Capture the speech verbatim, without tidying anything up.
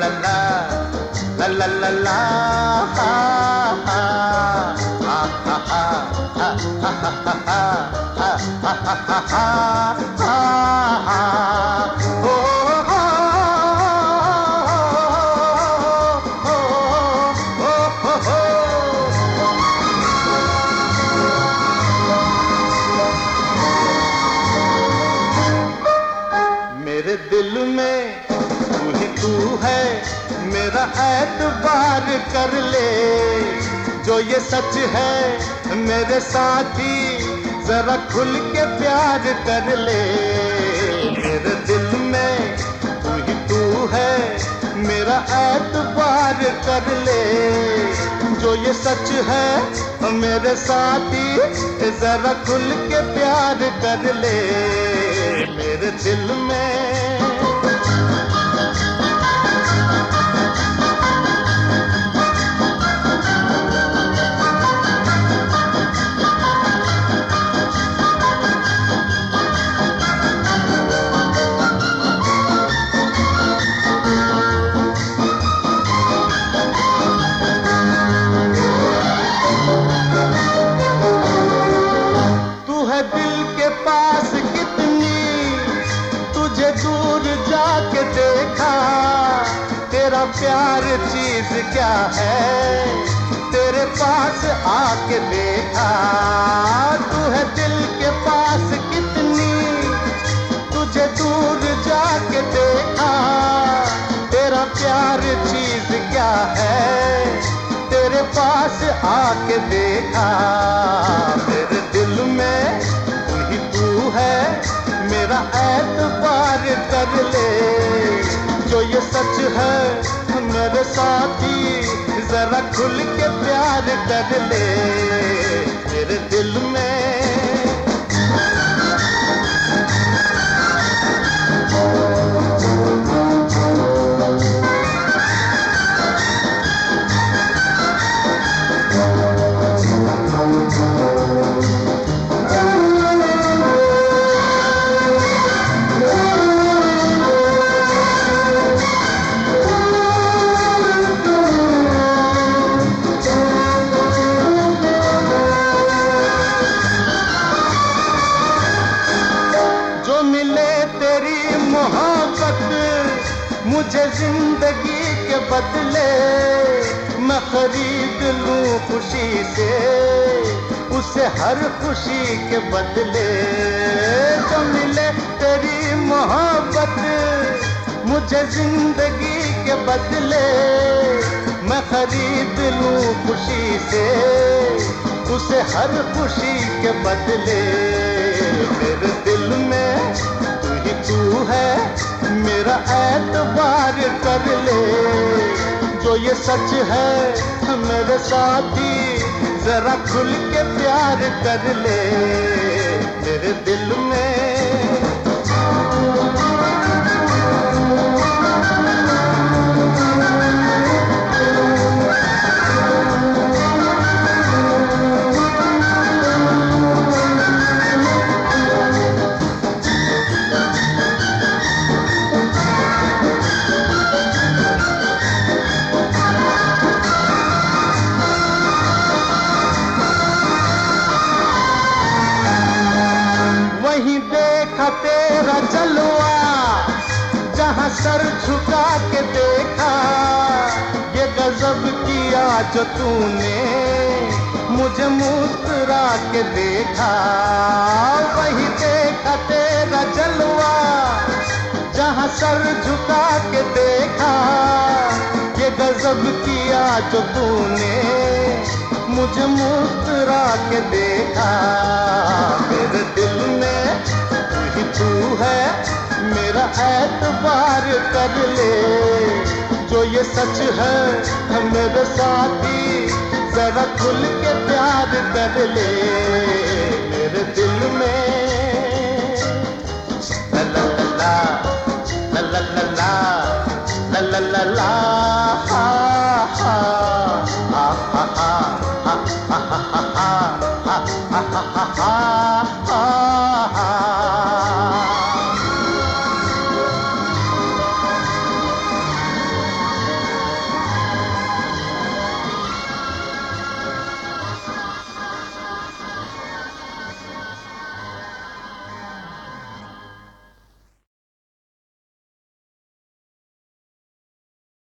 ला ला ला ला ला ला हा हा हा हा हा हा हा हा हा हा हा ओ हो हो हो। मेरे दिल में तू ही तू है, मेरा एतबार कर ले। जो ये सच है मेरे साथी, जरा खुल के प्यार कर ले। मेरे दिल में तू ही तू है, मेरा एतबार कर ले। जो ये सच है मेरे साथी, जरा खुल के प्यार कर ले। मेरे दिल में दिल के पास कितनी तुझे दूर जाके देखा। तेरा प्यार चीज क्या है, तेरे पास आके देखा। तू है दिल के पास कितनी तुझे दूर जाके देखा। तेरा प्यार चीज क्या है, तेरे पास आके देखा। मेरे दिल में तू ही तू है, मेरा एतबार कर ले। जो ये सच है मेरे साथी, जरा खुल के प्यार कर ले। मेरे दिल में मुझे जिंदगी के बदले, मैं खरीद लूं खुशी से उसे हर खुशी के बदले। जो मिले तेरी मोहब्बत मुझे जिंदगी के बदले, मैं खरीद लूं खुशी से उसे हर खुशी के बदले। मेरे दिल में तू ही तू है, मेरा एतबार कर ले। जो ये सच है मेरे साथी, जरा खुल के प्यार कर ले। मेरे दिल में वहीं देखा तेरा जलवा, जहां सर झुका के देखा। ये गजब किया जो तूने, मुझे मुस्कुरा के देखा। वहीं देखा तेरा जलवा, जहां सर झुका के देखा। ये गजब किया जो तूने, मुझे मुस्कुरा के देखा। मेरे दिल में तू ही तू है, मेरा एतबार कर ले। जो ये सच है मेरे साथी, जरा खुल के प्यार कर ले। मेरे दिल में ला ला ला ला ला ला ला ला ला ला हा हा हा हा हा हा हा हा हा हा हा